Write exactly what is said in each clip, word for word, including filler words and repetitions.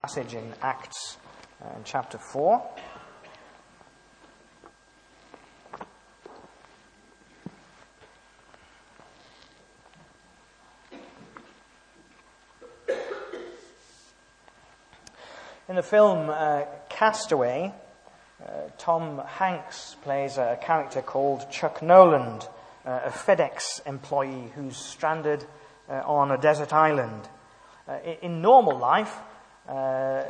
passage in Acts uh, in chapter four. In the film uh, Castaway, uh, Tom Hanks plays a character called Chuck Noland, uh, a FedEx employee who's stranded uh, on a desert island. Uh, in normal life, uh, uh,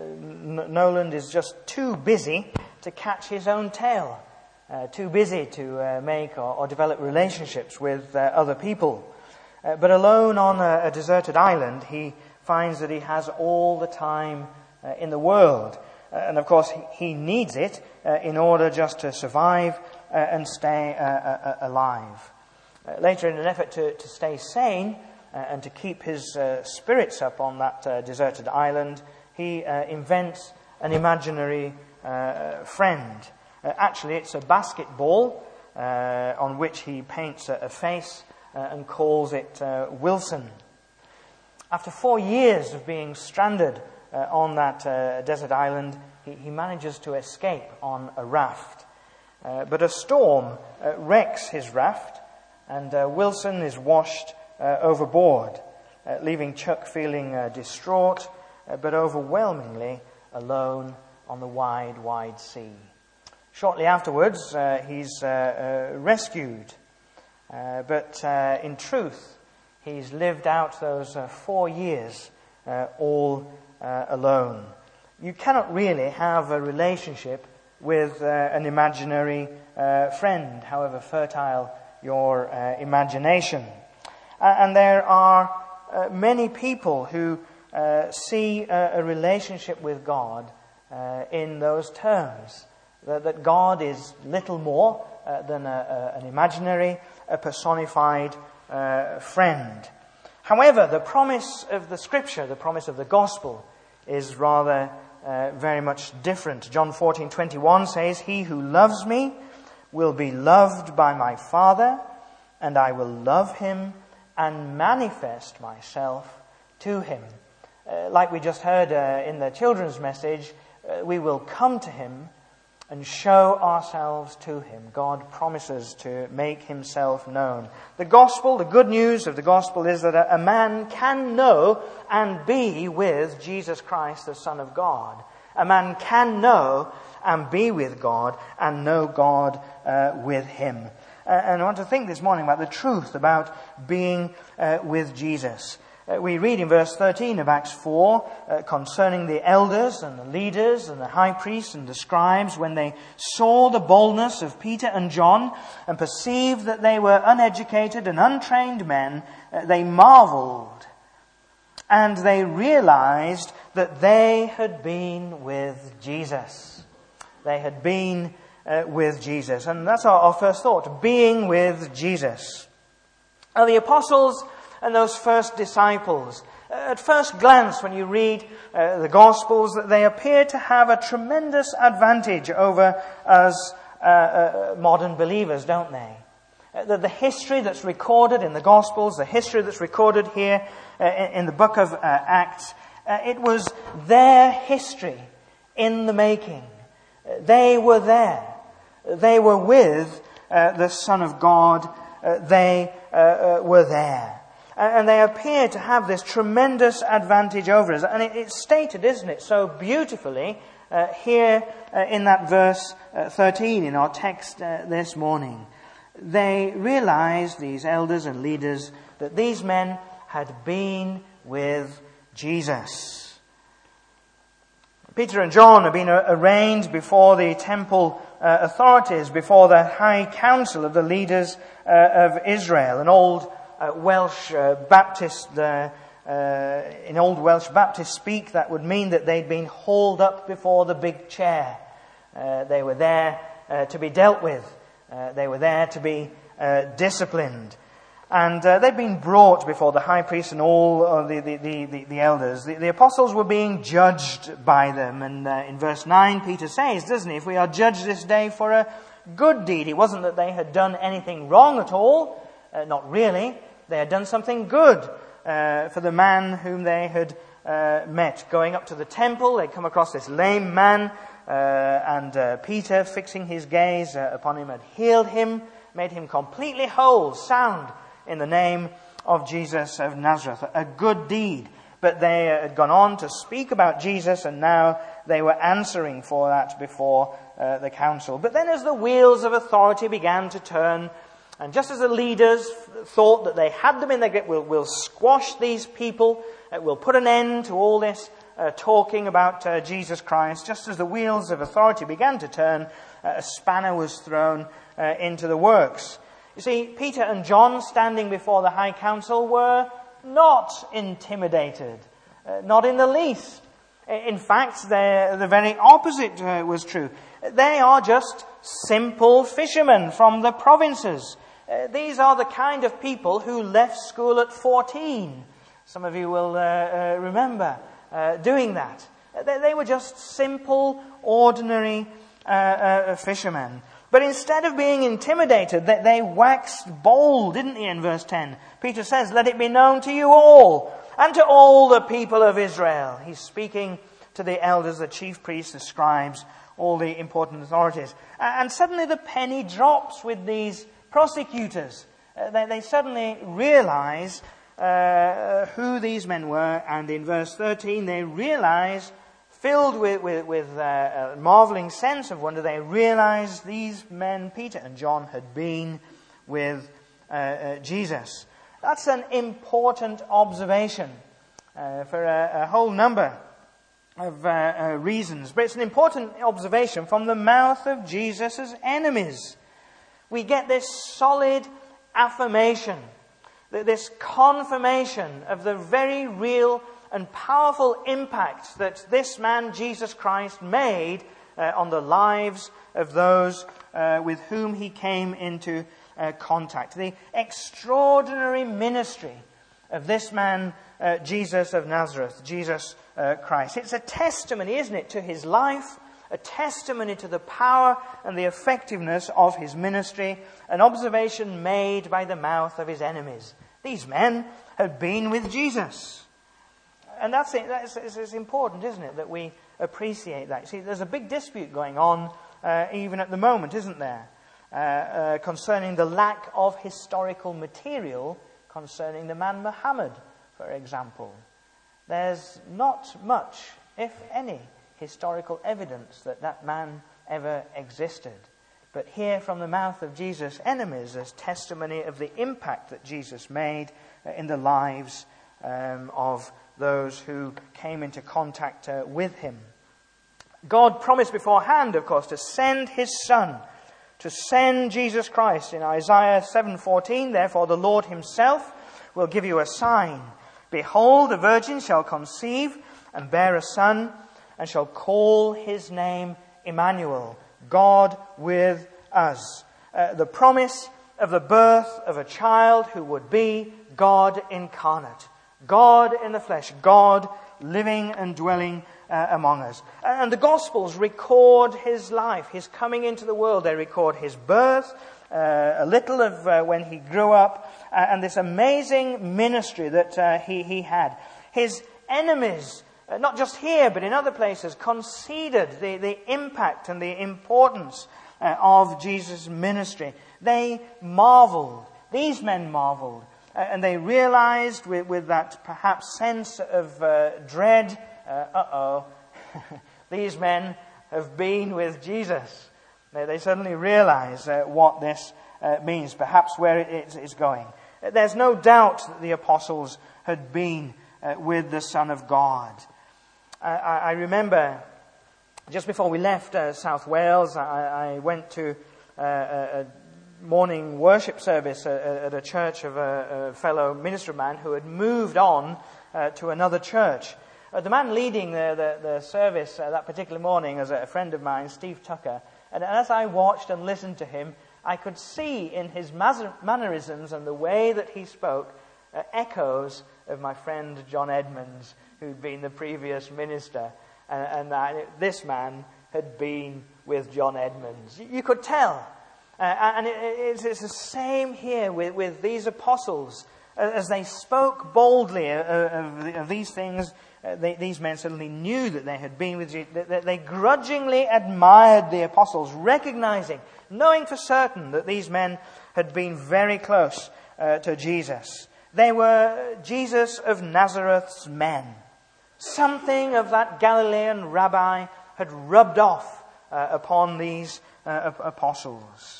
Noland is just too busy to catch his own tail, uh, too busy to uh, make or, or develop relationships with uh, other people. Uh, but alone on a, a deserted island, he finds that he has all the time Uh, in the world. Uh, and of course, he, he needs it uh, in order just to survive uh, and stay uh, uh, alive. Uh, later, in an effort to, to stay sane uh, and to keep his uh, spirits up on that uh, deserted island, he uh, invents an imaginary uh, friend. Uh, actually, it's a basketball uh, on which he paints a, a face uh, and calls it uh, Wilson. After four years of being stranded Uh, on that uh, desert island, he, he manages to escape on a raft. Uh, but a storm uh, wrecks his raft, and uh, Wilson is washed uh, overboard, uh, leaving Chuck feeling uh, distraught, uh, but overwhelmingly alone on the wide, wide sea. Shortly afterwards, uh, he's uh, uh, rescued. Uh, but uh, in truth, he's lived out those uh, four years uh, all Uh, alone. You cannot really have a relationship with uh, an imaginary uh, friend, however fertile your uh, imagination. Uh, and there are uh, many people who uh, see a, a relationship with God uh, in those terms, that, that God is little more uh, than a, a, an imaginary, a personified uh, friend. However, the promise of the Scripture, the promise of the Gospel, is rather uh, very much different. John fourteen twenty-one says, "He who loves me will be loved by my Father, and I will love him and manifest myself to him." Uh, like we just heard uh, in the children's message, uh, we will come to him and show ourselves to him. God promises to make himself known. The gospel, the good news of the gospel is that a, a man can know and be with Jesus Christ, the Son of God. A man can know and be with God and know God uh, with him. Uh, and I want to think this morning about the truth about being uh, with Jesus. Uh, we read in verse thirteen of Acts four uh, concerning the elders and the leaders and the high priests and the scribes, when they saw the boldness of Peter and John and perceived that they were uneducated and untrained men, uh, they marveled, and they realized that they had been with Jesus. They had been uh, with Jesus. And that's our, our first thought, being with Jesus. Now, the apostles and those first disciples, uh, at first glance when you read uh, the Gospels, that they appear to have a tremendous advantage over us uh, uh, modern believers, don't they? Uh, the, the history that's recorded in the Gospels, the history that's recorded here uh, in, in the book of uh, Acts, uh, it was their history in the making. Uh, they were there. They were with uh, the Son of God. Uh, they uh, uh, were there. And they appear to have this tremendous advantage over us. And it, it's stated, isn't it, so beautifully uh, here uh, in that verse uh, thirteen in our text uh, this morning. They realized, these elders and leaders, that these men had been with Jesus. Peter and John have been arraigned before the temple uh, authorities, before the high council of the leaders uh, of Israel, an old Uh, Welsh uh, Baptist, uh, uh, in old Welsh Baptist speak, that would mean that they'd been hauled up before the big chair. Uh, they were there uh, to be dealt with. Uh, they were there to be uh, disciplined. And uh, they'd been brought before the high priest and all of the, the, the, the, the elders. The, the apostles were being judged by them. And uh, in verse nine, Peter says, doesn't he, if we are judged this day for a good deed. It wasn't that they had done anything wrong at all. Uh, not really. They had done something good uh, for the man whom they had uh, uh, met. Going up to the temple, they come across this lame man, uh, and uh, Peter, fixing his gaze uh, upon him, had healed him, made him completely whole, sound, in the name of Jesus of Nazareth. A good deed. But they had gone on to speak about Jesus, and now they were answering for that before uh, the council. But then as the wheels of authority began to turn, and just as the leaders thought that they had them in their grip, we'll, we'll squash these people, uh, we'll put an end to all this uh, talking about uh, Jesus Christ, just as the wheels of authority began to turn, uh, a spanner was thrown uh, into the works. You see, Peter and John, standing before the high council, were not intimidated, uh, not in the least. In fact, the very opposite uh, was true. They are just simple fishermen from the provinces. Uh, these are the kind of people who left school at fourteen. Some of you will uh, uh, remember uh, doing that. They, they were just simple, ordinary uh, uh, fishermen. But instead of being intimidated, they, they waxed bold, didn't they, in verse ten? Peter says, "Let it be known to you all, and to all the people of Israel." He's speaking to the elders, the chief priests, the scribes, all the important authorities. And suddenly the penny drops with these prosecutors. Uh, they, they suddenly realize uh, who these men were, and in verse thirteen they realize, filled with, with, with uh, a marveling sense of wonder, they realized these men, Peter and John, had been with uh, uh, Jesus. That's an important observation uh, for a, a whole number of uh, uh, reasons. But it's an important observation from the mouth of Jesus' enemies. We get this solid affirmation, this confirmation of the very real and powerful impact that this man, Jesus Christ, made uh, on the lives of those uh, with whom he came into uh, contact. The extraordinary ministry of this man, uh, Jesus of Nazareth, Jesus uh, Christ. It's a testimony, isn't it, to his life, a testimony to the power and the effectiveness of his ministry, an observation made by the mouth of his enemies. These men had been with Jesus. And that's it. That's, it's important, isn't it, that we appreciate that. See, there's a big dispute going on uh, even at the moment, isn't there, uh, uh, concerning the lack of historical material concerning the man Muhammad, for example. There's not much, if any, historical evidence that that man ever existed. But here from the mouth of Jesus' enemies, there's testimony of the impact that Jesus made uh, in the lives um, of those who came into contact uh, with him. God promised beforehand, of course, to send his Son, to send Jesus Christ. In Isaiah seven fourteen, therefore the Lord himself will give you a sign. Behold, a virgin shall conceive and bear a son, and shall call his name Emmanuel, God with us. Uh, the promise of the birth of a child who would be God incarnate. God in the flesh, God living and dwelling uh, among us. And the Gospels record his life, his coming into the world. They record his birth, uh, a little of uh, when he grew up, uh, and this amazing ministry that uh, he, he had. His enemies, uh, not just here but in other places, conceded the, the impact and the importance uh, of Jesus' ministry. They marveled. These men marveled. And they realized with, with that perhaps sense of uh, dread, uh, uh-oh, these men have been with Jesus. They, they suddenly realize uh, what this uh, means, perhaps where it is going. There's no doubt that the apostles had been uh, with the Son of God. I, I, I remember just before we left uh, South Wales, I, I went to uh, a, a morning worship service at a church of a, a fellow minister man who had moved on uh, to another church. Uh, the man leading the, the, the service uh, that particular morning was a friend of mine, Steve Tucker. And as I watched and listened to him, I could see in his mannerisms and the way that he spoke uh, echoes of my friend John Edmonds, who'd been the previous minister. And, and that this man had been with John Edmonds. You, you could tell. Uh, and it, it's, it's the same here with, with these apostles. As they spoke boldly of, of, of these things uh, they, these men certainly knew that they had been with Jesus. They, they grudgingly admired the apostles, recognizing, knowing for certain that these men had been very close uh, to Jesus. They were Jesus of Nazareth's men. Something of that Galilean rabbi had rubbed off uh, upon these uh, apostles.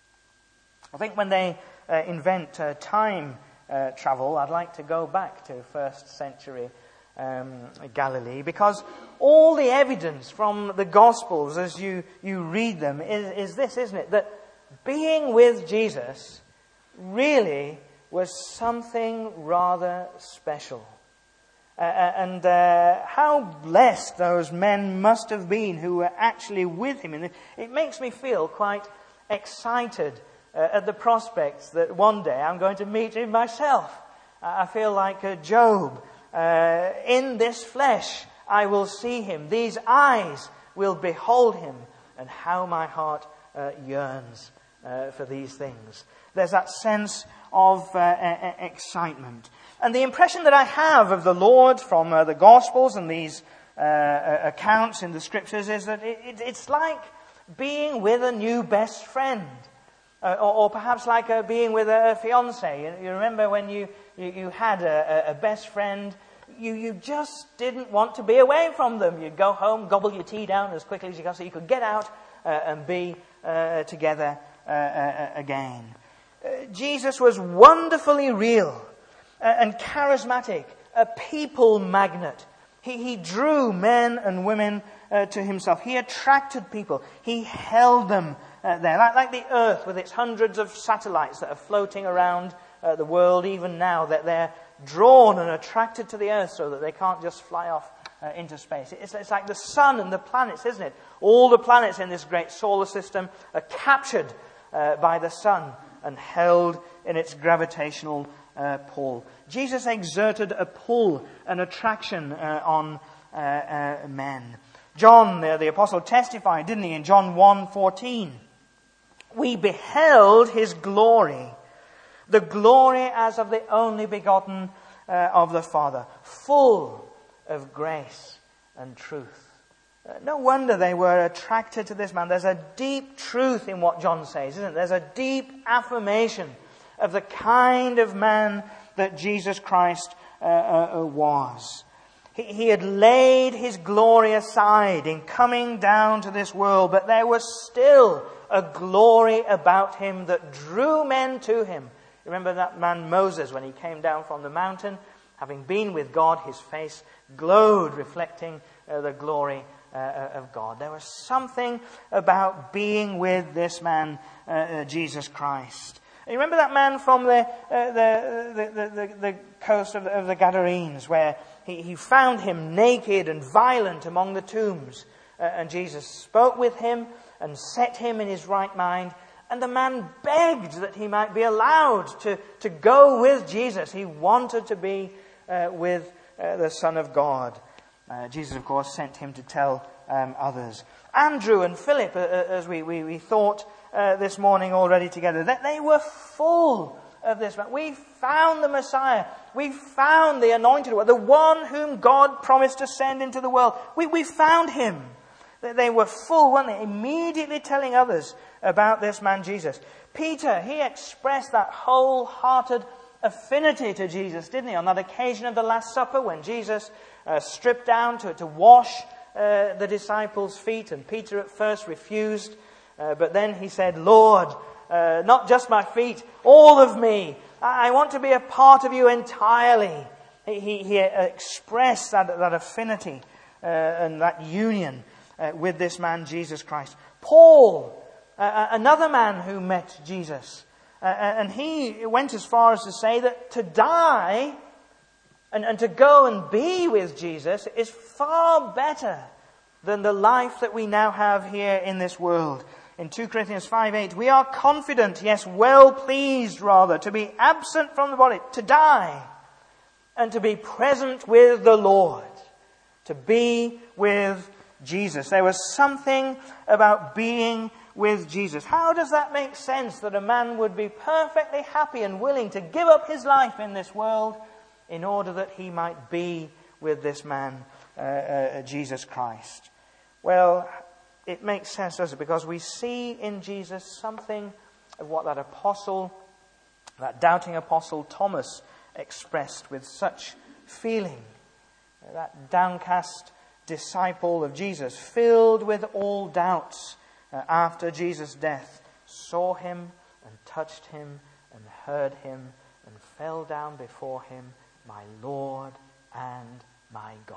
I think when they uh, invent uh, time uh, travel, I'd like to go back to first century um, Galilee, because all the evidence from the Gospels as you, you read them is, is this, isn't it? That being with Jesus really was something rather special. Uh, and uh, how blessed those men must have been who were actually with him. And it, it makes me feel quite excited uh, at the prospects that one day I'm going to meet him myself. Uh, I feel like uh, Job. Uh, in this flesh I will see him. These eyes will behold him. And how my heart uh, yearns uh, for these things. There's that sense of uh, excitement. And the impression that I have of the Lord from uh, the Gospels and these uh, accounts in the Scriptures is that it, it, it's like being with a new best friend. Uh, or, or perhaps like uh, being with a fiancé. You, you remember when you, you, you had a, a best friend, you, you just didn't want to be away from them. You'd go home, gobble your tea down as quickly as you could so you could get out uh, and be uh, together uh, uh, again. Uh, Jesus was wonderfully real and charismatic, a people magnet. He, he drew men and women uh, to himself. He attracted people. He held them uh, there. Like, like the Earth with its hundreds of satellites that are floating around uh, the world even now, that they're drawn and attracted to the Earth so that they can't just fly off uh, into space. It's, it's like the sun and the planets, isn't it? All the planets in this great solar system are captured uh, by the sun and held in its gravitational Uh, pull. Jesus exerted a pull, an attraction uh, on uh, uh, men. John, the, the apostle, testified, didn't he, in John one fourteen? We beheld his glory, the glory as of the only begotten uh, of the Father, full of grace and truth. Uh, no wonder they were attracted to this man. There's a deep truth in what John says, isn't it? There's a deep affirmation of the kind of man that Jesus Christ uh, uh, was. He, he had laid his glory aside in coming down to this world, but there was still a glory about him that drew men to him. Remember that man Moses, when he came down from the mountain, having been with God, his face glowed, reflecting uh, the glory uh, of God. There was something about being with this man, uh, uh, Jesus Christ. You remember that man from the uh, the, the, the, the coast of the, of the Gadarenes, where he, he found him naked and violent among the tombs. Uh, and Jesus spoke with him and set him in his right mind. And the man begged that he might be allowed to, to go with Jesus. He wanted to be uh, with uh, the Son of God. Uh, Jesus, of course, sent him to tell um, others. Andrew and Philip, uh, as we, we, we thought Uh, this morning already together, that they were full of this man. We found the Messiah. We found the anointed one, the one whom God promised to send into the world. We, we found him. They were full, weren't they? Immediately telling others about this man Jesus. Peter, he expressed that wholehearted affinity to Jesus, didn't he? On that occasion of the Last Supper, when Jesus uh, stripped down to, to wash uh, the disciples' feet, and Peter at first refused. Uh, but then he said, Lord, uh, not just my feet, all of me. I, I want to be a part of you entirely. He, he, he expressed that, that affinity uh, and that union uh, with this man, Jesus Christ. Paul, uh, another man who met Jesus. Uh, and he went as far as to say that to die and, and to go and be with Jesus is far better than the life that we now have here in this world. In two Corinthians five eight, we are confident, yes, well pleased rather, to be absent from the body, to die, and to be present with the Lord, to be with Jesus. There was something about being with Jesus. How does that make sense, that a man would be perfectly happy and willing to give up his life in this world in order that he might be with this man, uh, uh, Jesus Christ? Well, it makes sense, doesn't it? Because we see in Jesus something of what that apostle, that doubting apostle Thomas expressed with such feeling. That downcast disciple of Jesus, filled with all doubts uh, after Jesus' death, saw him and touched him and heard him and fell down before him, my Lord and my God.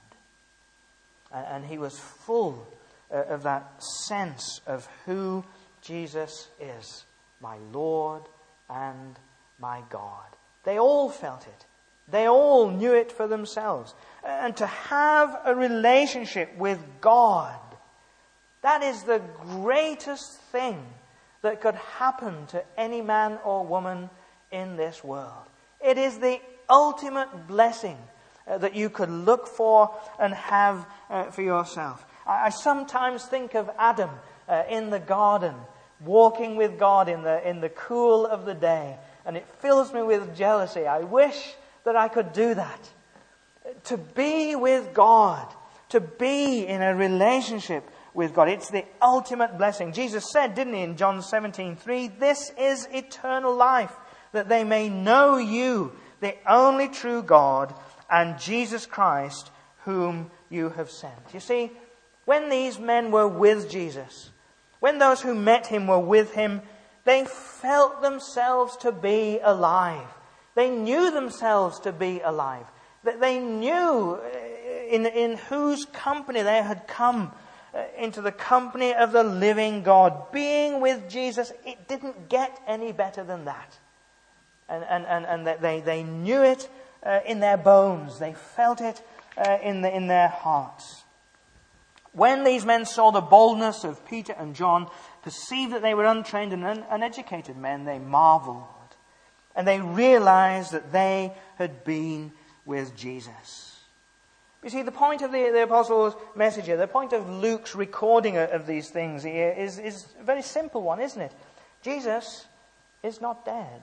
And, and he was full uh, of that sense of who Jesus is, my Lord and my God. They all felt it. They all knew it for themselves. And to have a relationship with God, that is the greatest thing that could happen to any man or woman in this world. It is the ultimate blessing uh, that you could look for and have uh, for yourself. I, I sometimes think of Adam uh, in the garden, walking with God in the in the cool of the day, and it fills me with jealousy. I wish that I could do that. To be with God, to be in a relationship with God, it's the ultimate blessing. Jesus said, didn't he, in John seventeen three, "This is eternal life, that they may know you, the only true God, and Jesus Christ, whom you have sent." You see, when these men were with Jesus, when those who met him were with him, they felt themselves to be alive. They knew themselves to be alive. That they knew in, in whose company they had come into the company of the living God. Being with Jesus, it didn't get any better than that. And, and, and, and they, they knew it uh, in their bones. They felt it uh, in, the, in their hearts. When these men saw the boldness of Peter and John, perceived that they were untrained and un- uneducated men, they marveled. And they realized that they had been with Jesus. You see, the point of the, the apostles' message here, the point of Luke's recording of these things here is, is a very simple one, isn't it? Jesus is not dead.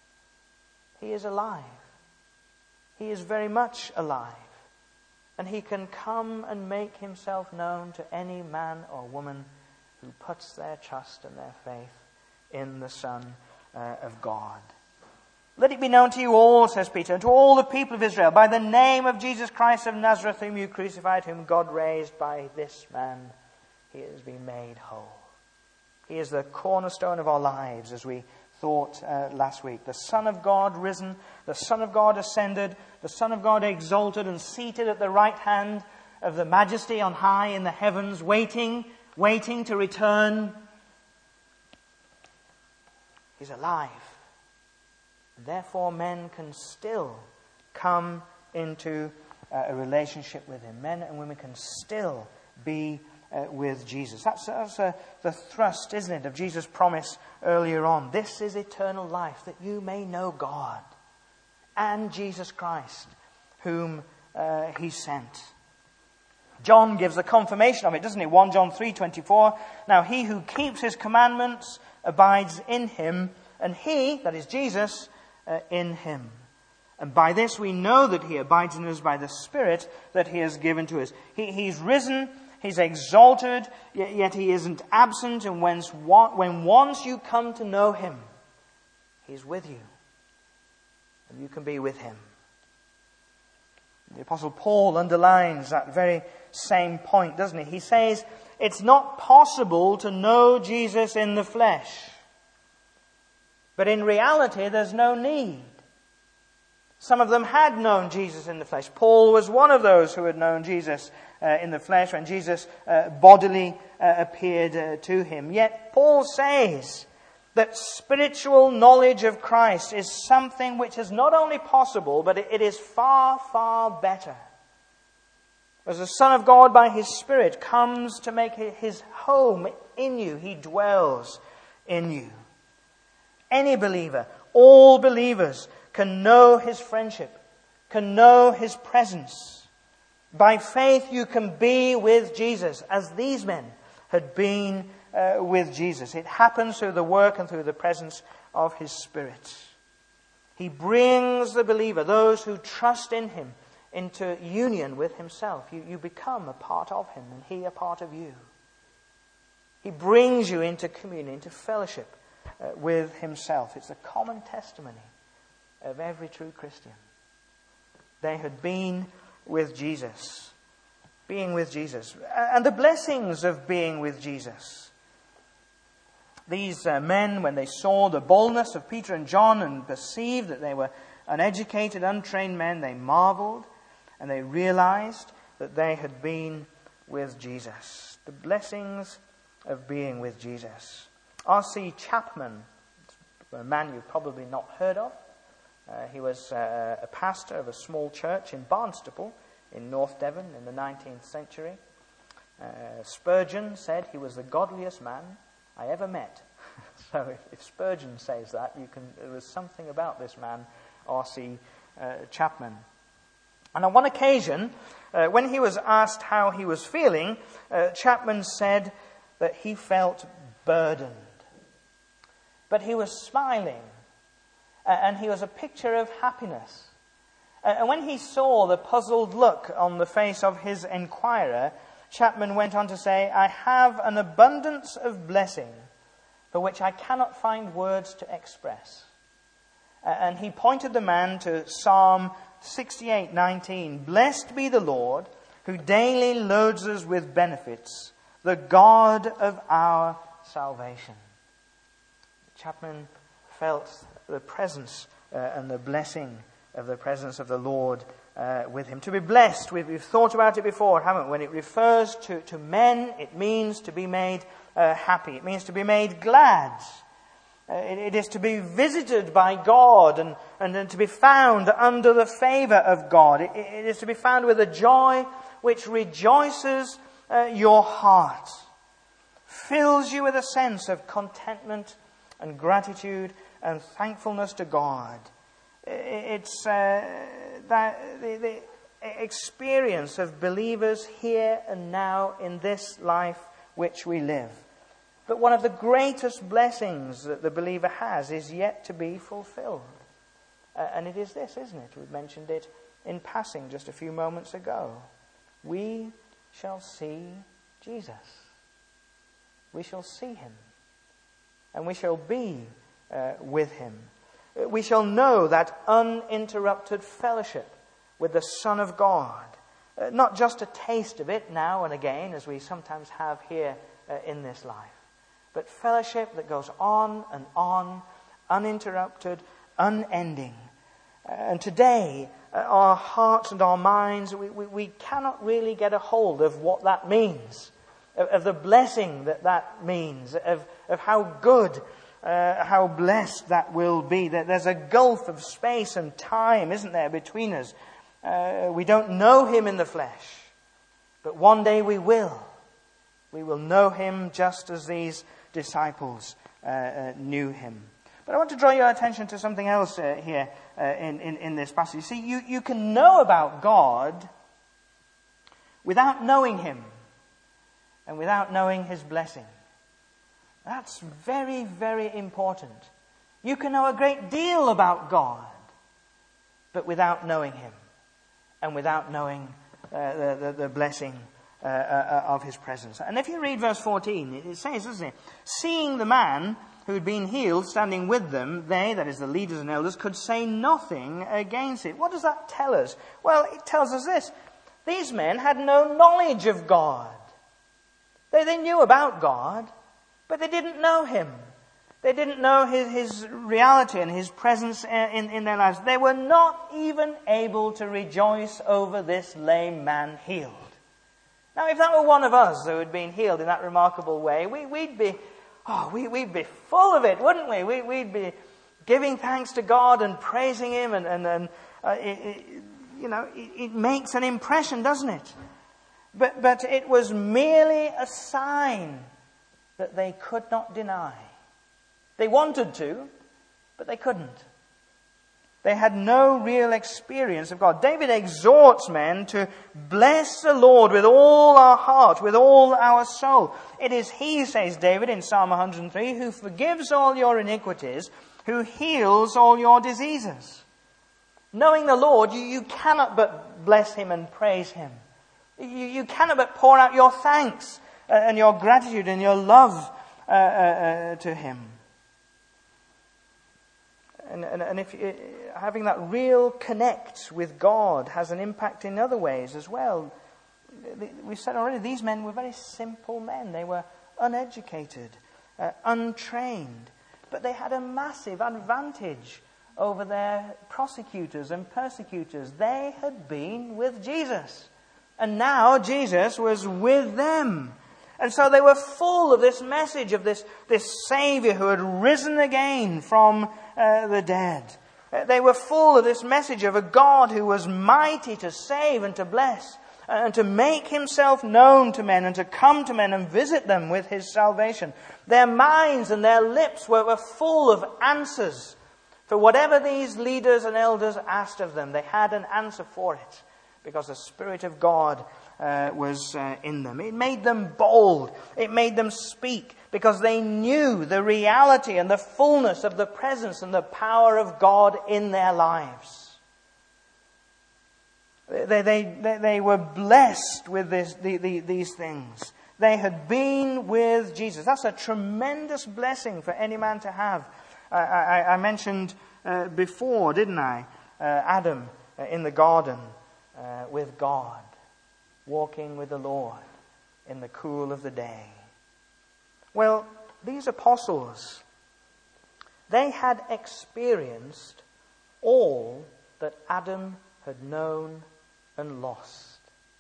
He is alive. He is very much alive. And he can come and make himself known to any man or woman who puts their trust and their faith in the Son uh, of God. "Let it be known to you all," says Peter, "and to all the people of Israel, by the name of Jesus Christ of Nazareth, whom you crucified, whom God raised, by this man he has been made whole." He is the cornerstone of our lives, as we thought uh, last week. The Son of God risen, the Son of God ascended, the Son of God exalted and seated at the right hand of the Majesty on high in the heavens, waiting, waiting to return. He's alive. Therefore, men can still come into uh, a relationship with him. Men and women can still be uh, with Jesus. That's, that's uh, the thrust, isn't it, of Jesus' promise earlier on. This is eternal life, that you may know God and Jesus Christ, whom uh, he sent. John gives the confirmation of it, doesn't he? First John three twenty-four. "Now he who keeps his commandments abides in him, and he," that is Jesus, Uh, in him. And by this we know that he abides in us by the Spirit that he has given to us. He, he's risen, he's exalted, yet, yet he isn't absent. And when, when once you come to know him, he's with you. And you can be with him. The Apostle Paul underlines that very same point, doesn't he? He says, it's not possible to know Jesus in the flesh. But in reality, there's no need. Some of them had known Jesus in the flesh. Paul was one of those who had known Jesus uh, in the flesh when Jesus uh, bodily uh, appeared uh, to him. Yet Paul says that spiritual knowledge of Christ is something which is not only possible, but it is far, far better. As the Son of God by his Spirit comes to make his home in you, he dwells in you. Any believer, all believers, can know his friendship, can know his presence. By faith you can be with Jesus, as these men had been uh, with Jesus. It happens through the work and through the presence of his Spirit. He brings the believer, those who trust in him, into union with himself. You, you become a part of him and he a part of you. He brings you into communion, into fellowship uh, with himself. It's a common testimony of every true Christian. They had been with Jesus. Being with Jesus. And the blessings of being with Jesus. These uh, men, when they saw the boldness of Peter and John and perceived that they were uneducated, untrained men, they marveled and they realized that they had been with Jesus. The blessings of being with Jesus. R C Chapman, a man you've probably not heard of. Uh, he was uh, a pastor of a small church in Barnstaple in North Devon in the nineteenth century. Uh, Spurgeon said he was the godliest man I ever met. So if, if Spurgeon says that, you can. There was something about this man, R C Uh, Chapman. And on one occasion, uh, when he was asked how he was feeling, uh, Chapman said that he felt burdened. But he was smiling, uh, and he was a picture of happiness. Uh, and when he saw the puzzled look on the face of his inquirer, Chapman went on to say, "I have an abundance of blessing for which I cannot find words to express." Uh, and he pointed the man to Psalm sixty-eight nineteen. "Blessed be the Lord, who daily loads us with benefits, the God of our salvation." Chapman felt the presence uh, and the blessing of the presence of the Lord uh, with him. To be blessed, we've, we've thought about it before, haven't we? When it refers to, to men, it means to be made uh, happy. It means to be made glad. Uh, it, it is to be visited by God and, and, and to be found under the favour of God. It, it is to be found with a joy which rejoices uh, your heart, fills you with a sense of contentment and gratitude and thankfulness to God. It's uh, that the, the experience of believers here and now in this life which we live. But one of the greatest blessings that the believer has is yet to be fulfilled. Uh, and it is this, isn't it? We mentioned it in passing just a few moments ago. We shall see Jesus. We shall see him. And we shall be uh, with him. We shall know that uninterrupted fellowship with the Son of God. Uh, not just a taste of it now and again, as we sometimes have here uh, in this life. But fellowship that goes on and on, uninterrupted, unending. Uh, and today, uh, our hearts and our minds, we, we, we cannot really get a hold of what that means. Of, of the blessing that that means. Of, of how good Uh, how blessed that will be. There's a gulf of space and time, isn't there, between us. Uh, we don't know him in the flesh. But one day we will. We will know him just as these disciples uh, uh, knew him. But I want to draw your attention to something else uh, here uh, in, in, in this passage. See, you, you can know about God without knowing him and without knowing his blessing. That's very, very important. You can know a great deal about God, but without knowing him and without knowing uh, the, the, the blessing uh, uh, of his presence. And if you read verse fourteen, it says, doesn't it? "Seeing the man who had been healed standing with them, they," that is the leaders and elders, "could say nothing against it." What does that tell us? Well, it tells us this. These men had no knowledge of God. They, they knew about God, but they didn't know him. They didn't know his, his reality and his presence in, in their lives. They were not even able to rejoice over this lame man healed. Now, if that were one of us who had been healed in that remarkable way, we, we'd be, oh, we, we'd be full of it, wouldn't we? we we'd be giving thanks to God and praising him, and, and, and uh, it, it, you know, it, it makes an impression, doesn't it? But, but it was merely a sign that they could not deny. They wanted to, but they couldn't. They had no real experience of God. David exhorts men to bless the Lord with all our heart, with all our soul. It is he, says David in Psalm one hundred three, who forgives all your iniquities, who heals all your diseases. Knowing the Lord, you, you cannot but bless him and praise him. You, you cannot but pour out your thanks and your gratitude and your love uh, uh, uh, to him. And, and, and if uh, having that real connect with God has an impact in other ways as well. We've said already, these men were very simple men. They were uneducated, uh, untrained, but they had a massive advantage over their prosecutors and persecutors. They had been with Jesus, and now Jesus was with them. And so they were full of this message of this, this Savior who had risen again from uh, the dead. Uh, they were full of this message of a God who was mighty to save and to bless, and to make himself known to men, and to come to men and visit them with his salvation. Their minds and their lips were, were full of answers. For whatever these leaders and elders asked of them, they had an answer for it, because the Spirit of God uh, was uh, in them. It made them bold. It made them speak, because they knew the reality and the fullness of the presence and the power of God in their lives. They, they, they, they were blessed with this, the, the, these things. They had been with Jesus. That's a tremendous blessing for any man to have. I, I, I mentioned uh, before, didn't I, uh, Adam uh, in the garden uh, with God, walking with the Lord in the cool of the day. Well, these apostles, they had experienced all that Adam had known and lost.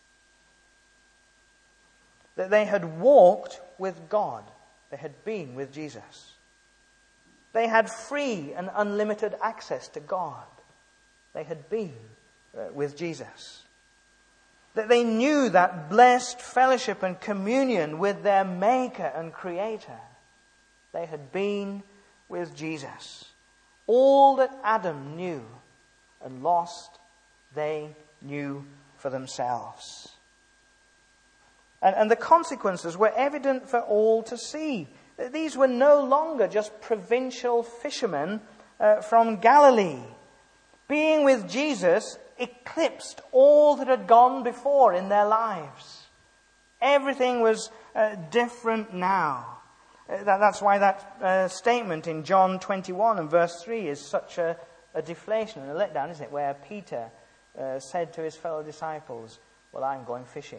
That they had walked with God. They had been with Jesus. They had free and unlimited access to God. They had been uh, with Jesus. That they knew that blessed fellowship and communion with their Maker and Creator. They had been with Jesus. All that Adam knew and lost, they knew for themselves. And, and the consequences were evident for all to see. These were no longer just provincial fishermen uh, from Galilee. Being with Jesus eclipsed all that had gone before in their lives. Everything was uh, different now. Uh, that, that's why that uh, statement in John twenty-one and verse three is such a, a deflation and a letdown, isn't it? Where Peter uh, said to his fellow disciples, "Well, I'm going fishing."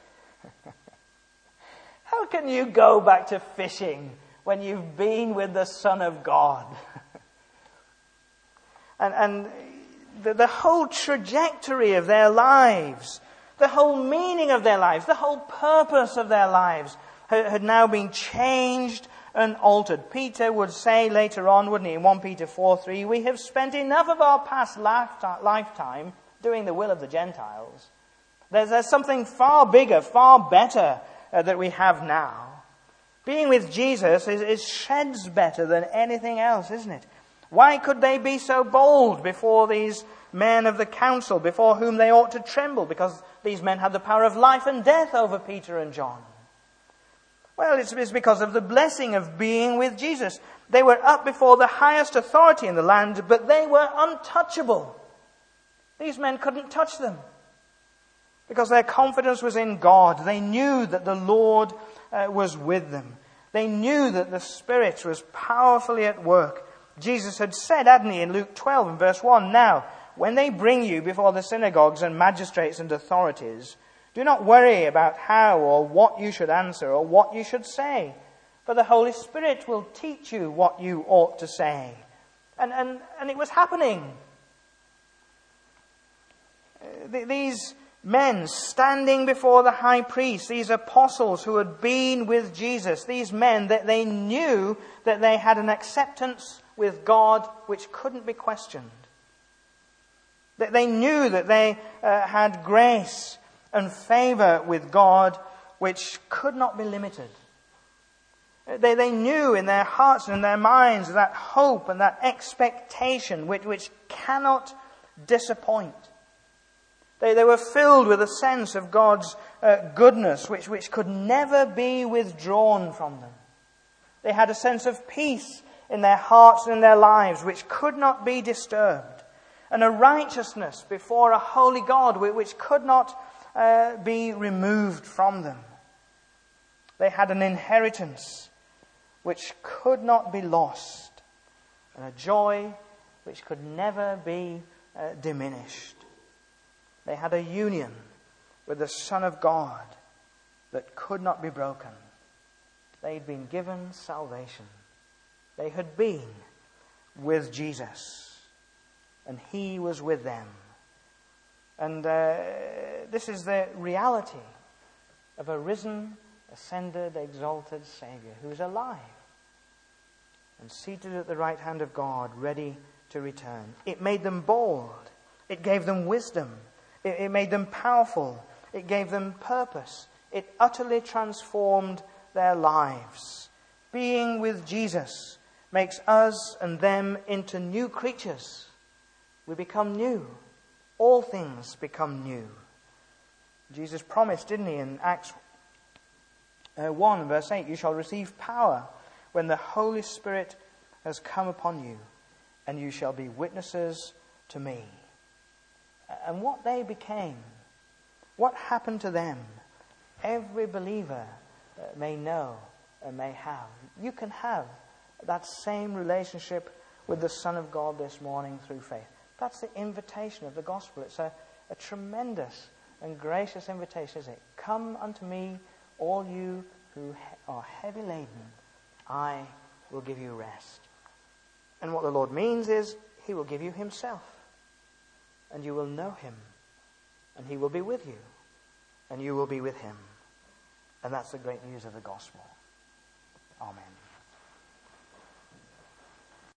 How can you go back to fishing when you've been with the Son of God? and and the, the whole trajectory of their lives, the whole meaning of their lives, the whole purpose of their lives had, had now been changed and altered. Peter would say later on, wouldn't he, in First Peter four three, "We have spent enough of our past lifetime doing the will of the Gentiles. There's, there's something far bigger, far better uh, that we have now." Being with Jesus is, is sheds better than anything else, isn't it? Why could they be so bold before these men of the council, before whom they ought to tremble? Because these men had the power of life and death over Peter and John. Well, it's, it's because of the blessing of being with Jesus. They were up before the highest authority in the land, but they were untouchable. These men couldn't touch them, because their confidence was in God. They knew that the Lord uh, was with them. They knew that the Spirit was powerfully at work. Jesus had said, hadn't he, in Luke twelve and verse one, "Now, when they bring you before the synagogues and magistrates and authorities, do not worry about how or what you should answer or what you should say, for the Holy Spirit will teach you what you ought to say." And, and, and it was happening. Uh, these men standing before the high priest, these apostles who had been with Jesus, these men, that they knew that they had an acceptance with God which couldn't be questioned. That they knew that they uh, had grace and favor with God which could not be limited. They, they knew in their hearts and in their minds that hope and that expectation which, which cannot disappoint. They, they were filled with a sense of God's uh, goodness which, which could never be withdrawn from them. They had a sense of peace in their hearts and in their lives which could not be disturbed. and a righteousness before a holy God which could not uh, be removed from them. They had an inheritance which could not be lost, and a joy which could never be uh, diminished. They had a union with the Son of God that could not be broken. They'd been given salvation. They had been with Jesus, and He was with them. And uh, this is the reality of a risen, ascended, exalted Saviour who is alive and seated at the right hand of God, ready to return. It made them bold. It gave them wisdom. It, it made them powerful. It gave them purpose. It utterly transformed their lives. Being with Jesus makes us and them into new creatures. We become new. All things become new. Jesus promised, didn't He, in Acts uh, one, verse eight, you shall receive power when the Holy Spirit has come upon you, and you shall be witnesses to me. And what they became, what happened to them, every believer uh, may know and may have. You can have that same relationship with the Son of God this morning through faith. That's the invitation of the gospel. It's a, a tremendous and gracious invitation, isn't it? Come unto me, all you who are heavy laden, I will give you rest. And what the Lord means is He will give you Himself. And you will know Him. And He will be with you. And you will be with Him. And that's the great news of the gospel. Amen.